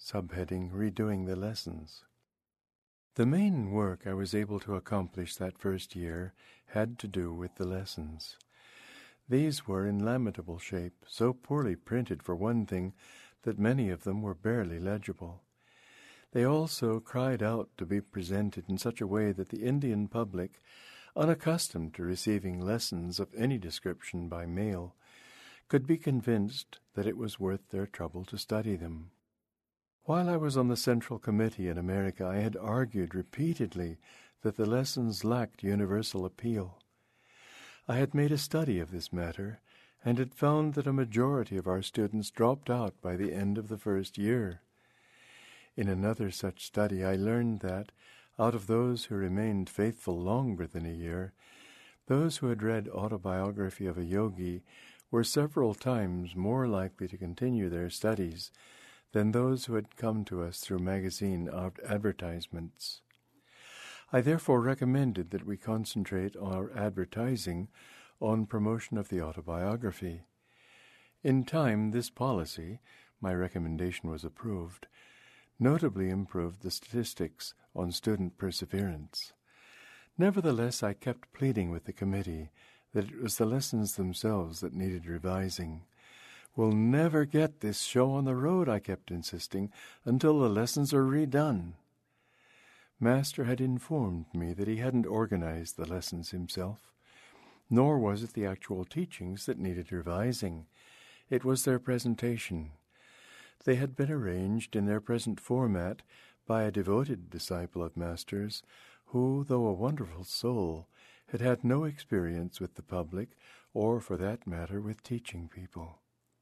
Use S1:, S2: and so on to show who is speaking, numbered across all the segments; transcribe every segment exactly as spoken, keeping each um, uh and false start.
S1: subheading Redoing the Lessons. The main work I was able to accomplish that first year had to do with the lessons. These were in lamentable shape, so poorly printed for one thing that many of them were barely legible. They also cried out to be presented in such a way that the Indian public, unaccustomed to receiving lessons of any description by mail, could be convinced that it was worth their trouble to study them. While I was on the Central Committee in America, I had argued repeatedly that the lessons lacked universal appeal. I had made a study of this matter, and had found that a majority of our students dropped out by the end of the first year. In another such study, I learned that, out of those who remained faithful longer than a year, those who had read Autobiography of a Yogi were several times more likely to continue their studies than those who had come to us through magazine advertisements. I therefore recommended that we concentrate our advertising on promotion of the autobiography. In time, this policy, my recommendation was approved, notably improved the statistics on student perseverance. Nevertheless, I kept pleading with the committee that it was the lessons themselves that needed revising. "We'll never get this show on the road," I kept insisting, "until the lessons are redone." Master had informed me that he hadn't organized the lessons himself, nor was it the actual teachings that needed revising. It was their presentation. They had been arranged in their present format by a devoted disciple of Master's, who, though a wonderful soul, had had no experience with the public, or, for that matter, with teaching people.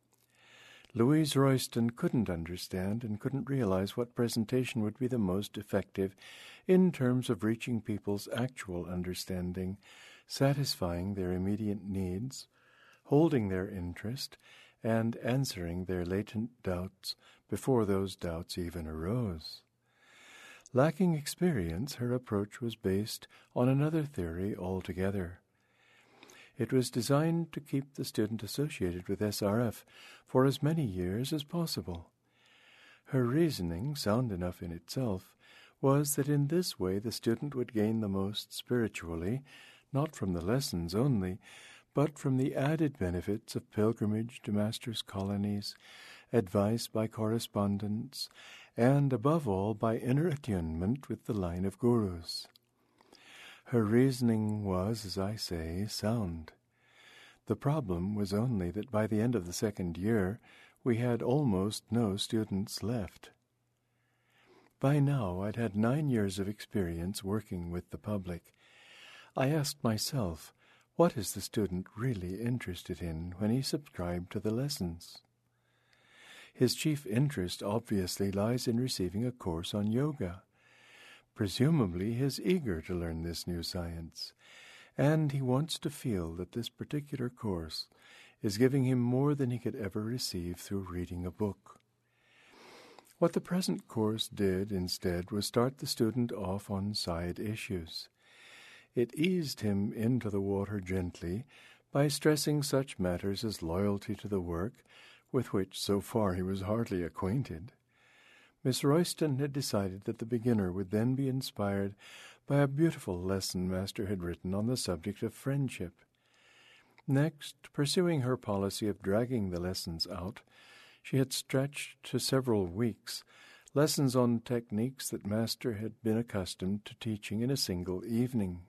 S1: Louise Royston couldn't understand and couldn't realize what presentation would be the most effective in terms of reaching people's actual understanding, satisfying their immediate needs, holding their interest, and answering their latent doubts before those doubts even arose. Lacking experience, her approach was based on another theory altogether. It was designed to keep the student associated with S R F for as many years as possible. Her reasoning, sound enough in itself, was that in this way the student would gain the most spiritually, not from the lessons only, but from the added benefits of pilgrimage to Master's colonies, advice by correspondence, and, above all, by inner attunement with the line of gurus. Her reasoning was, as I say, sound. The problem was only that by the end of the second year we had almost no students left. By now I'd had nine years of experience working with the public. I asked myself, what is the student really interested in when he subscribed to the lessons? His chief interest obviously lies in receiving a course on yoga. Presumably he is eager to learn this new science, and he wants to feel that this particular course is giving him more than he could ever receive through reading a book. What the present course did instead was start the student off on side issues. It eased him into the water gently by stressing such matters as loyalty to the work, with which so far he was hardly acquainted. Miss Royston had decided that the beginner would then be inspired by a beautiful lesson Master had written on the subject of friendship. Next, pursuing her policy of dragging the lessons out, she had stretched to several weeks lessons on techniques that Master had been accustomed to teaching in a single evening.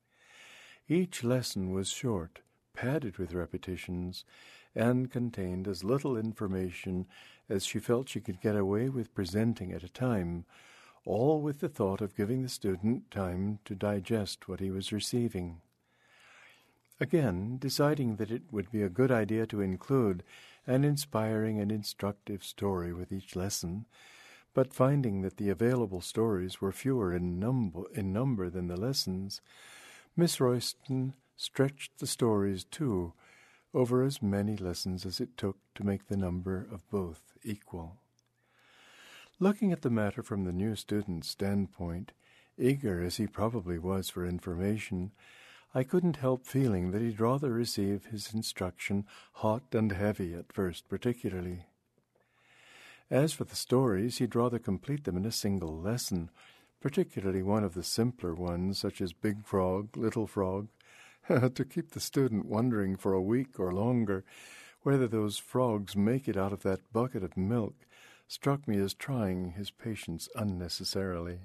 S1: Each lesson was short, padded with repetitions, and contained as little information as she felt she could get away with presenting at a time, all with the thought of giving the student time to digest what he was receiving. Again, deciding that it would be a good idea to include an inspiring and instructive story with each lesson, but finding that the available stories were fewer in number, in number than the lessons, Miss Royston stretched the stories, too, over as many lessons as it took to make the number of both equal. Looking at the matter from the new student's standpoint, eager as he probably was for information, I couldn't help feeling that he'd rather receive his instruction hot and heavy at first particularly. As for the stories, he'd rather complete them in a single lesson, particularly one of the simpler ones, such as Big Frog, Little Frog, to keep the student wondering for a week or longer whether those frogs make it out of that bucket of milk struck me as trying his patience unnecessarily.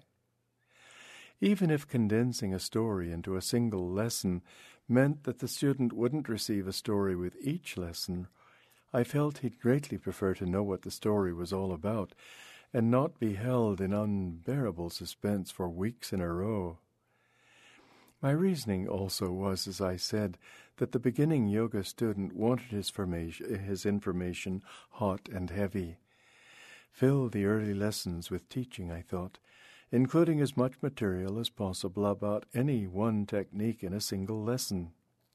S1: Even if condensing a story into a single lesson meant that the student wouldn't receive a story with each lesson, I felt he'd greatly prefer to know what the story was all about and not be held in unbearable suspense for weeks in a row. My reasoning also was, as I said, that the beginning yoga student wanted his, formation, his information hot and heavy. Fill the early lessons with teaching, I thought, including as much material as possible about any one technique in a single lesson.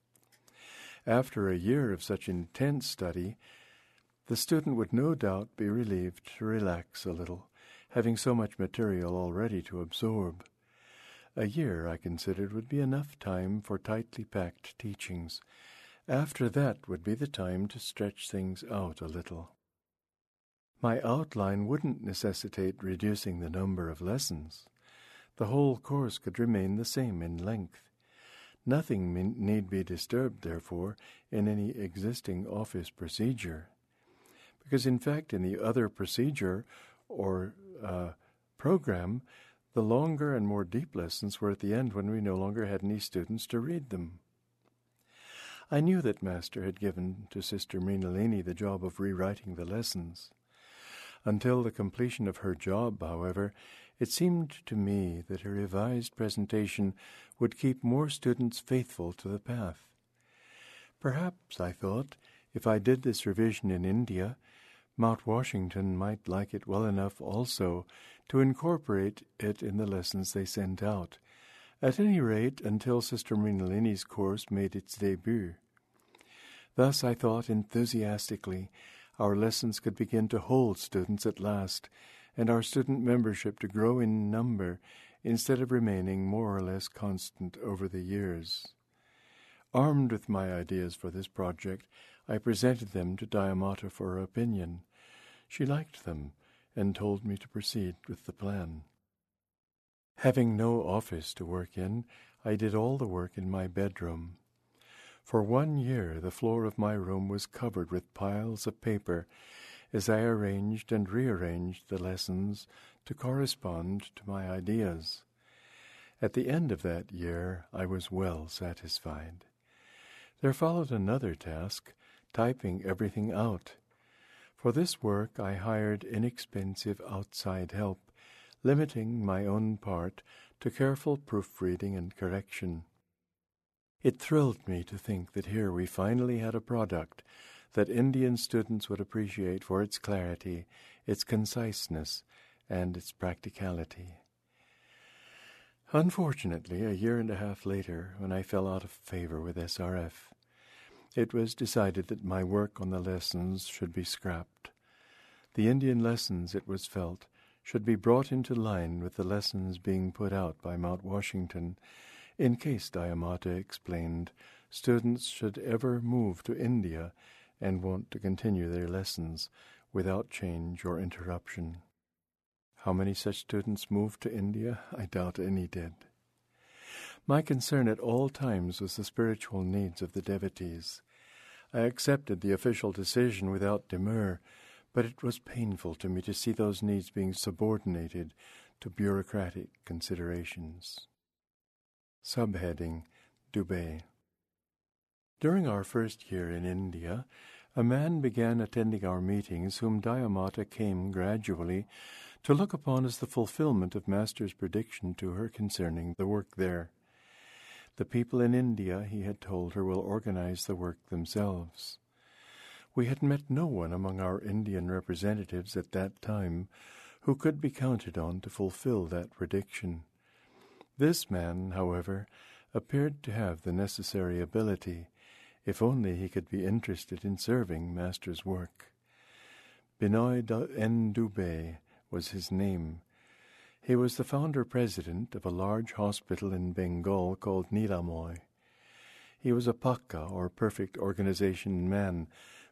S1: After a year of such intense study, the student would no doubt be relieved to relax a little, having so much material already to absorb. A year, I considered, would be enough time for tightly packed teachings. After that would be the time to stretch things out a little. My outline wouldn't necessitate reducing the number of lessons. The whole course could remain the same in length. Nothing need be disturbed, therefore, in any existing office procedure. Because, in fact, in the other procedure or uh, program, the longer and more deep lessons were at the end when we no longer had any students to read them. I knew that Master had given to Sister Mrinalini the job of rewriting the lessons. Until the completion of her job, however, it seemed to me that her revised presentation would keep more students faithful to the path. Perhaps, I thought, if I did this revision in India, Mount Washington might like it well enough also to incorporate it in the lessons they sent out, at any rate until Sister Mrinalini's course made its debut. Thus, I thought enthusiastically, our lessons could begin to hold students at last, and our student membership to grow in number instead of remaining more or less constant over the years. Armed with my ideas for this project, I presented them to Dayamata for her opinion. She liked them and told me to proceed with the plan. Having no office to work in, I did all the work in my bedroom. For one year the floor of my room was covered with piles of paper as I arranged and rearranged the lessons to correspond to my ideas. At the end of that year I was well satisfied. There followed another task, typing everything out. For this work I hired inexpensive outside help, limiting my own part to careful proofreading and correction. It thrilled me to think that here we finally had a product that Indian students would appreciate for its clarity, its conciseness, and its practicality. Unfortunately, a year and a half later, when I fell out of favor with S R F, it was decided that my work on the lessons should be scrapped. The Indian lessons, it was felt, should be brought into line with the lessons being put out by Mount Washington, in case, Dayamata explained, students should ever move to India and want to continue their lessons without change or interruption. How many such students moved to India? I doubt any did. My concern at all times was the spiritual needs of the devotees. I accepted the official decision without demur, but it was painful to me to see those needs being subordinated to bureaucratic considerations. Subheading: Dubai. During our first year in India, a man began attending our meetings whom Dayamata came gradually to look upon as the fulfillment of Master's prediction to her concerning the work there. The people in India, he had told her, will organize the work themselves. We had met no one among our Indian representatives at that time who could be counted on to fulfill that prediction. This man, however, appeared to have the necessary ability, if only he could be interested in serving Master's work. Binoy N. Dubey was his name. He was the founder-president of a large hospital in Bengal called Nilamoy. He was a Pakka, or perfect organization man,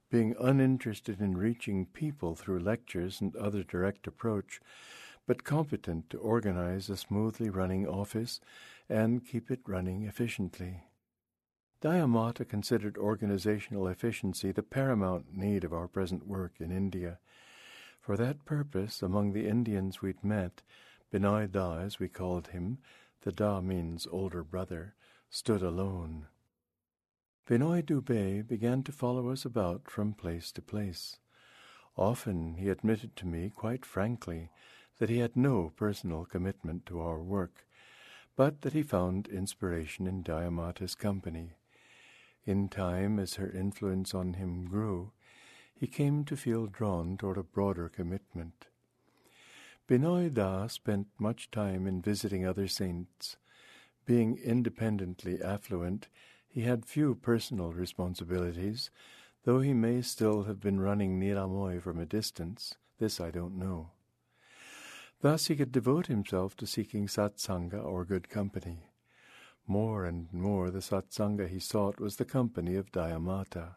S1: being uninterested in reaching people through lectures and other direct approach, but competent to organize a smoothly running office and keep it running efficiently. Dayamata considered organizational efficiency the paramount need of our present work in India. For that purpose, among the Indians we'd met, Binoy Da, as we called him, the Da means older brother, stood alone. Binoy Dubé began to follow us about from place to place. Often he admitted to me quite frankly that he had no personal commitment to our work, but that he found inspiration in Dayamata's company. In time, as her influence on him grew, he came to feel drawn toward a broader commitment. Binoy Da spent much time in visiting other saints. Being independently affluent, he had few personal responsibilities, though he may still have been running Nilamoy from a distance. This I don't know. Thus he could devote himself to seeking satsanga or good company. More and more the satsanga he sought was the company of Dayamata.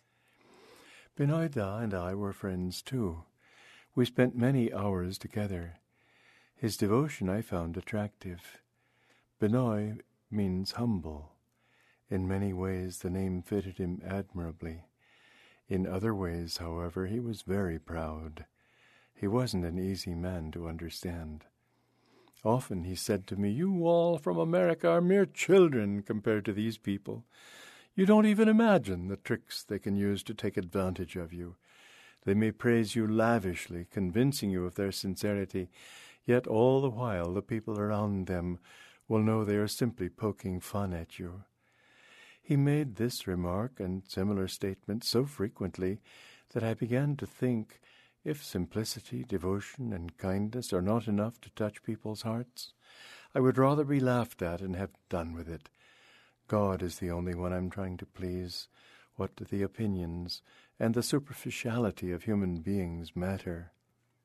S1: Binoy Da and I were friends too. We spent many hours together. His devotion I found attractive. Binoy means humble. In many ways the name fitted him admirably. In other ways, however, he was very proud. He wasn't an easy man to understand. Often he said to me, "You all from America are mere children compared to these people. You don't even imagine the tricks they can use to take advantage of you. They may praise you lavishly, convincing you of their sincerity, yet all the while the people around them will know they are simply poking fun at you." He made this remark and similar statements so frequently that I began to think, if simplicity, devotion, and kindness are not enough to touch people's hearts, I would rather be laughed at and have done with it. God is the only one I'm trying to please. What do the opinions and the superficiality of human beings matter?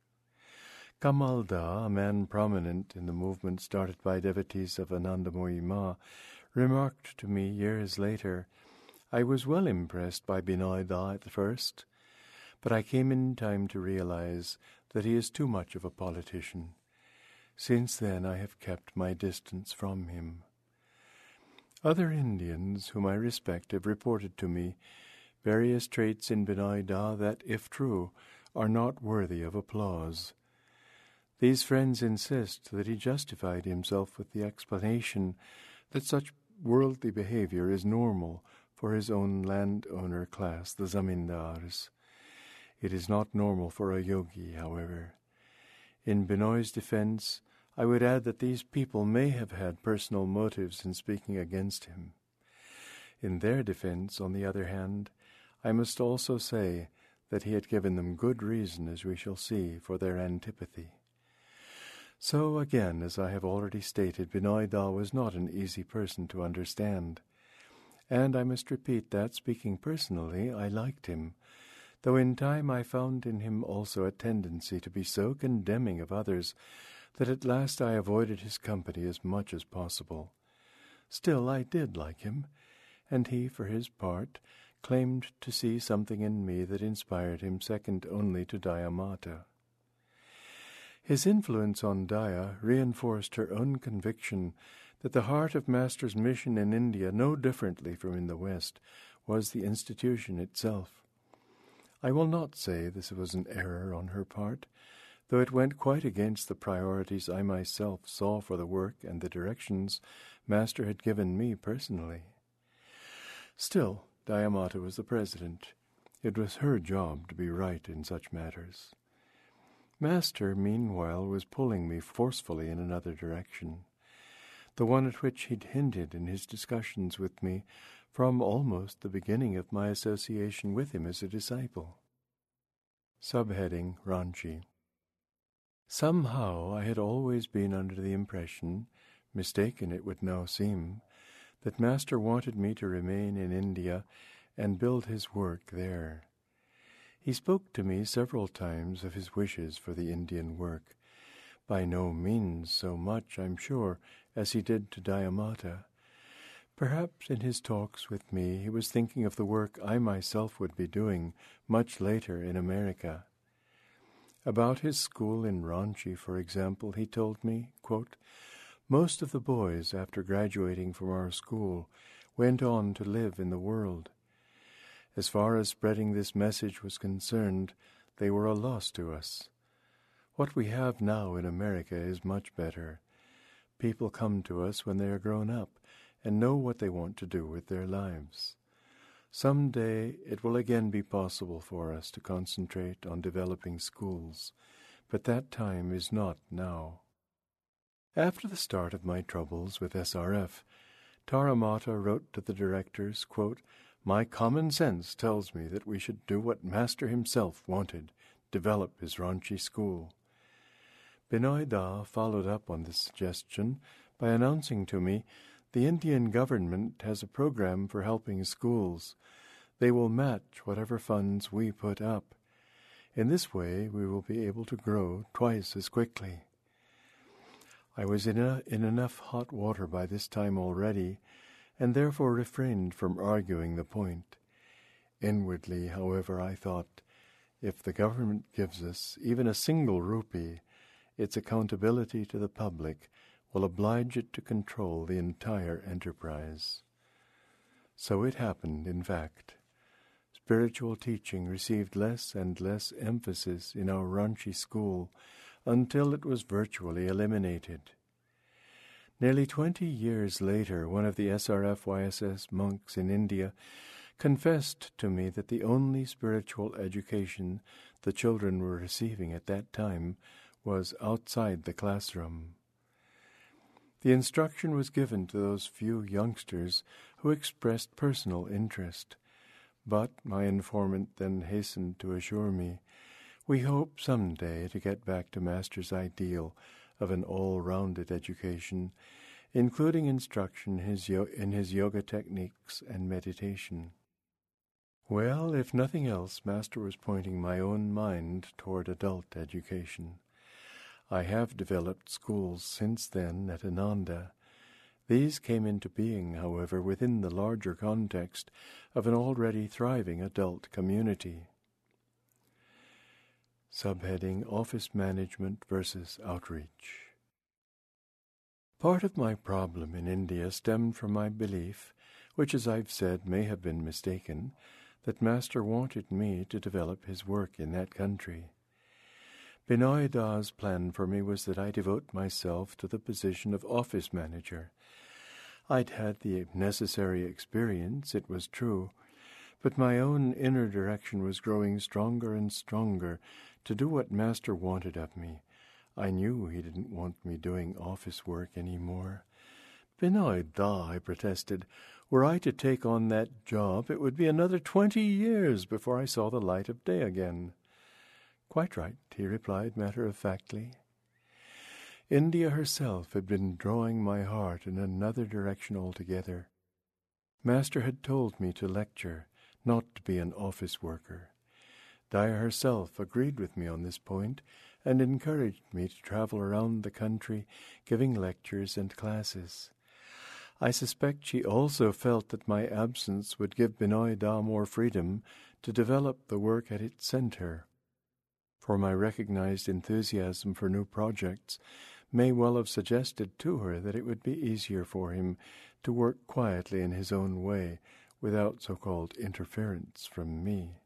S1: Kamal Da, a man prominent in the movement started by devotees of Anandamoyi Ma, remarked to me years later, "I was well impressed by Binoy Da at first, but I came in time to realize that he is too much of a politician. Since then I have kept my distance from him." Other Indians whom I respect have reported to me various traits in Binoy Da that, if true, are not worthy of applause. These friends insist that he justified himself with the explanation that such worldly behavior is normal for his own landowner class, the zamindars. It is not normal for a yogi, however. In Binoy's defense, I would add that these people may have had personal motives in speaking against him. In their defense, on the other hand, I must also say that he had given them good reason, as we shall see, for their antipathy. So again, as I have already stated, Binoy Da was not an easy person to understand. And I must repeat that, speaking personally, I liked him, though in time I found in him also a tendency to be so condemning of others that at last I avoided his company as much as possible. Still, I did like him, and he, for his part, claimed to see something in me that inspired him second only to Dayamata. His influence on Daya reinforced her own conviction that the heart of Master's mission in India, no differently from in the West, was the institution itself. I will not say this was an error on her part, though it went quite against the priorities I myself saw for the work and the directions Master had given me personally. Still, Dayamata was the president. It was her job to be right in such matters. Master, meanwhile, was pulling me forcefully in another direction, the one at which he'd hinted in his discussions with me from almost the beginning of my association with him as a disciple. Subheading Ranchi. Somehow I had always been under the impression, mistaken it would now seem, that Master wanted me to remain in India and build his work there. He spoke to me several times of his wishes for the Indian work, by no means so much, I'm sure, as he did to Dayamata, Perhaps in his talks with me he was thinking of the work I myself would be doing much later in America. About his school in Ranchi, for example, he told me, quote, "Most of the boys, after graduating from our school, went on to live in the world. As far as spreading this message was concerned, they were a loss to us. What we have now in America is much better. People come to us when they are grown up and know what they want to do with their lives. Some day it will again be possible for us to concentrate on developing schools, but that time is not now." After the start of my troubles with S R F, Tara Mata wrote to the directors, quote, "My common sense tells me that we should do what Master himself wanted, develop his Ranchi school." Binoy Da followed up on this suggestion by announcing to me, "The Indian government has a program for helping schools. They will match whatever funds we put up. In this way we will be able to grow twice as quickly." I was in, a, in enough hot water by this time already, and therefore refrained from arguing the point. Inwardly, however, I thought, if the government gives us even a single rupee, its accountability to the public will oblige it to control the entire enterprise. So it happened, in fact. Spiritual teaching received less and less emphasis in our Ranchi school until it was virtually eliminated. Nearly twenty years later, one of the S R F Y S S monks in India confessed to me that the only spiritual education the children were receiving at that time was outside the classroom. The instruction was given to those few youngsters who expressed personal interest, but my informant then hastened to assure me, "We hope some day to get back to Master's ideal of an all-rounded education, including instruction his yo- in his yoga techniques and meditation." Well, if nothing else, Master was pointing my own mind toward adult education. I have developed schools since then at Ananda. These came into being, however, within the larger context of an already thriving adult community. Subheading Office Management versus Outreach. Part of my problem in India stemmed from my belief, which as I've said may have been mistaken, that Master wanted me to develop his work in that country. Binoy Da's plan for me was that I devote myself to the position of office manager. I'd had the necessary experience, it was true, but my own inner direction was growing stronger and stronger to do what Master wanted of me. I knew he didn't want me doing office work any more. "Binoy Da," I protested, "were I to take on that job, it would be another twenty years before I saw the light of day again." "Quite right," he replied matter-of-factly. India herself had been drawing my heart in another direction altogether. Master had told me to lecture, not to be an office worker. Daya herself agreed with me on this point and encouraged me to travel around the country giving lectures and classes. I suspect she also felt that my absence would give Binoy Da more freedom to develop the work at its center. For my recognized enthusiasm for new projects may well have suggested to her that it would be easier for him to work quietly in his own way without so-called interference from me.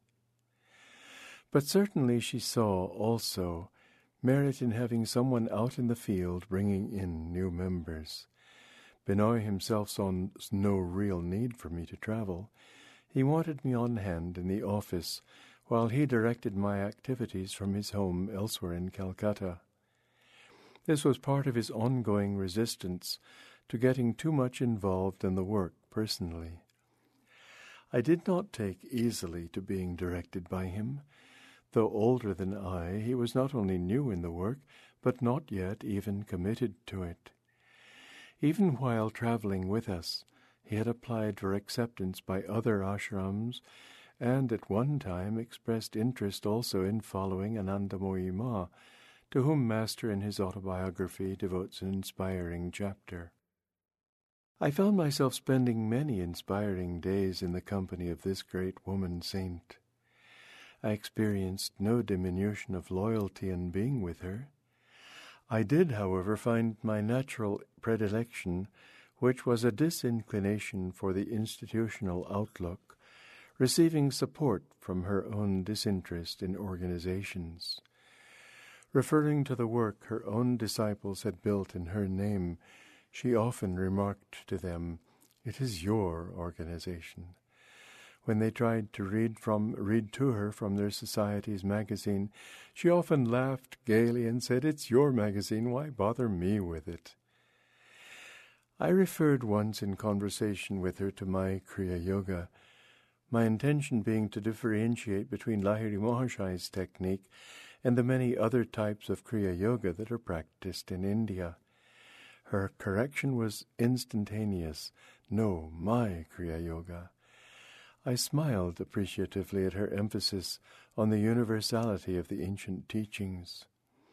S1: But certainly she saw also merit in having someone out in the field bringing in new members. Binoy himself saw no real need for me to travel. He wanted me on hand in the office while he directed my activities from his home elsewhere in Calcutta. This was part of his ongoing resistance to getting too much involved in the work personally. I did not take easily to being directed by him. Though older than I, he was not only new in the work, but not yet even committed to it. Even while traveling with us, he had applied for acceptance by other ashrams and at one time expressed interest also in following Anandamoyi Ma, to whom Master in his autobiography devotes an inspiring chapter. I found myself spending many inspiring days in the company of this great woman saint. I experienced no diminution of loyalty in being with her. I did, however, find my natural predilection, which was a disinclination for the institutional outlook, receiving support from her own disinterest in organizations. Referring to the work her own disciples had built in her name, she often remarked to them, "It is your organization." When they tried to read from read to her from their society's magazine, she often laughed gaily and said, "It's your magazine, why bother me with it?" I referred once in conversation with her to my Kriya Yoga, my intention being to differentiate between Lahiri Mahashai's technique and the many other types of Kriya Yoga that are practiced in India. Her correction was instantaneous. "No, my Kriya Yoga." I smiled appreciatively at her emphasis on the universality of the ancient teachings.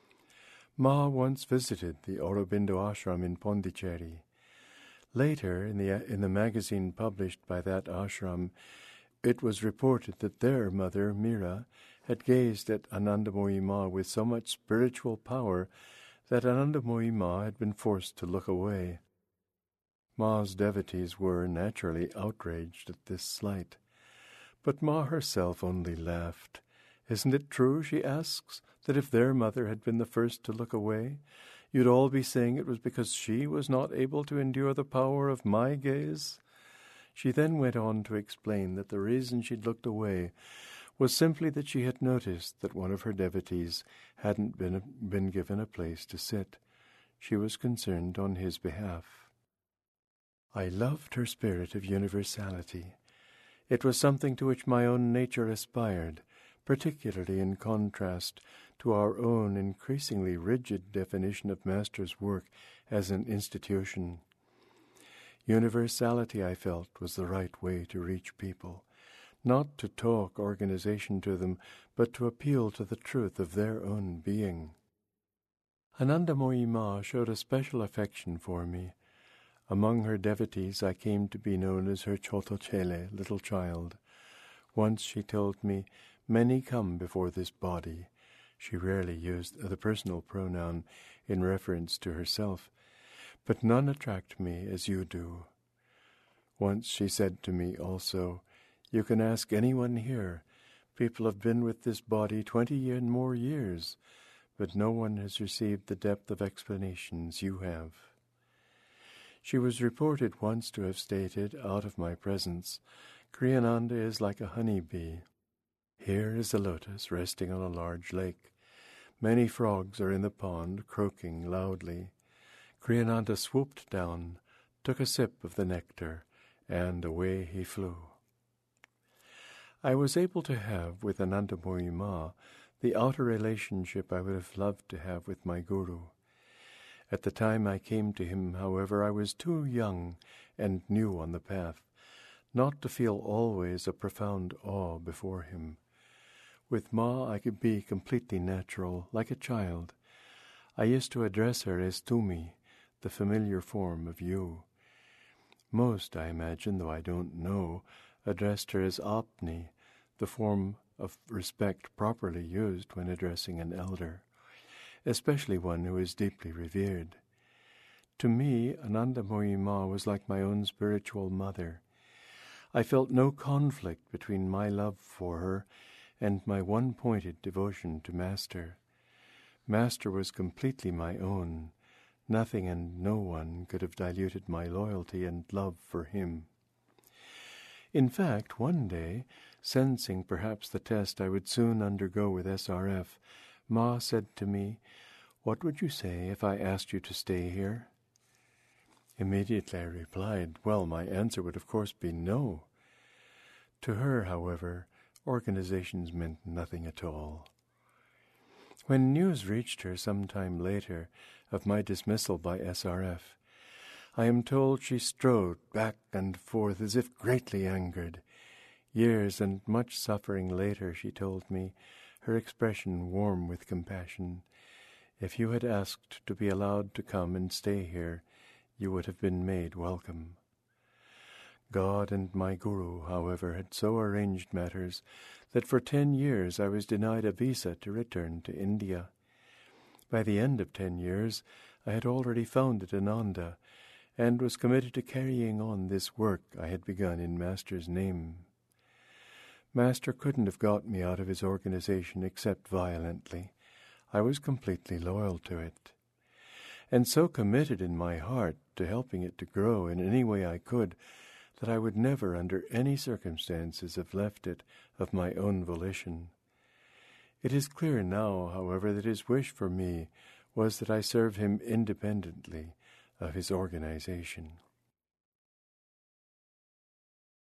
S1: Ma once visited the Aurobindo ashram in Pondicherry. Later, in the in the magazine published by that ashram, it was reported that their mother, Mira, had gazed at Anandamoyi Ma with so much spiritual power that Anandamoyi Ma had been forced to look away. Ma's devotees were naturally outraged at this slight. But Ma herself only laughed. "Isn't it true," she asks, "that if their mother had been the first to look away, you'd all be saying it was because she was not able to endure the power of my gaze?" She then went on to explain that the reason she'd looked away was simply that she had noticed that one of her devotees hadn't been, been given a place to sit. She was concerned on his behalf. I loved her spirit of universality. It was something to which my own nature aspired, particularly in contrast to our own increasingly rigid definition of Master's work as an institution. Universality, I felt, was the right way to reach people, not to talk organization to them, but to appeal to the truth of their own being. Anandamoyi Ma showed a special affection for me. Among her devotees I came to be known as her Chotochele, little child. Once she told me, "Many come before this body." She rarely used the personal pronoun in reference to herself, "but none attract me as you do." Once she said to me also, "You can ask anyone here. People have been with this body twenty and more years, but no one has received the depth of explanations you have." She was reported once to have stated, out of my presence, "Kriyananda is like a honey bee. Here is a lotus resting on a large lake. Many frogs are in the pond, croaking loudly. Kriyananda swooped down, took a sip of the nectar, and away he flew." I was able to have with Anandamoyi Ma the outer relationship I would have loved to have with my guru. At the time I came to him, however, I was too young and new on the path, not to feel always a profound awe before him. With Ma I could be completely natural, like a child. I used to address her as Tumi, the familiar form of you. Most, I imagine, though I don't know, addressed her as Apni, the form of respect properly used when addressing an elder, especially one who is deeply revered. To me, Anandamoyi Ma was like my own spiritual mother. I felt no conflict between my love for her and my one-pointed devotion to Master. Master was completely my own. Nothing and no one could have diluted my loyalty and love for him. In fact, one day, sensing perhaps the test I would soon undergo with S R F, Ma said to me, "What would you say if I asked you to stay here?" Immediately I replied, well, my answer would of course be no. To her, however, organizations meant nothing at all. When news reached her some time later of my dismissal by S R F, I am told she strode back and forth as if greatly angered. Years and much suffering later, she told me, her expression warm with compassion, "If you had asked to be allowed to come and stay here, you would have been made welcome. God and my Guru, however, had so arranged matters that for ten years I was denied a visa to return to India. By the end of ten years, I had already founded Ananda and was committed to carrying on this work I had begun in Master's name. Master couldn't have got me out of his organization except violently. I was completely loyal to it, and so committed in my heart to helping it to grow in any way I could that I would never under any circumstances have left it of my own volition. It is clear now, however, that his wish for me was that I serve him independently of his organization.